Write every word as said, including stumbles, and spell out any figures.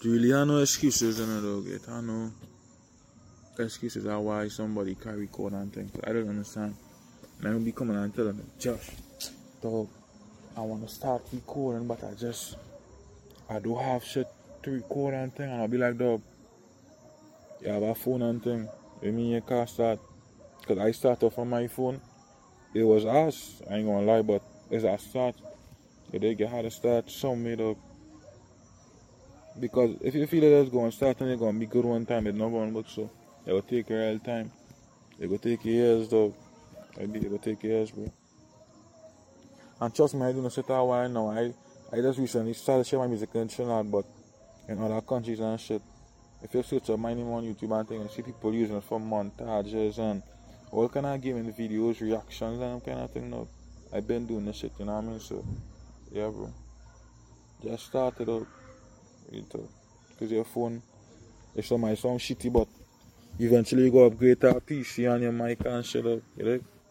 Really, have no excuses, you know, dog. It have no excuses of why somebody can record and things. I don't understand. Man will be coming and telling me, Josh, dog, I want to start recording, but I just, I don't have shit to record and thing. And I'll be like, dog, you have a phone and thing. You mean you can't start? Because I started from my phone. It was us. I ain't gonna lie, but it's a start. You dig? You had to start somewhere, dog. Because if you feel that it's going to start and it's going to be good one time, it's not going to work, so it will take a real time. It will take years, dog. It will take years, bro. And trust me, I do not sit out while now. I, I just recently started sharing my music in Trinidad, but in other countries and shit. If you search up my name on YouTube and things, and see people using it for montages and all kind of gaming videos, reactions and kind of thing now. I've been doing this shit, you know what I mean? So, yeah, bro. Just started out. Because your phone, if some might sound shitty, but eventually you go upgrade to a P C and your mic and shit up, you know?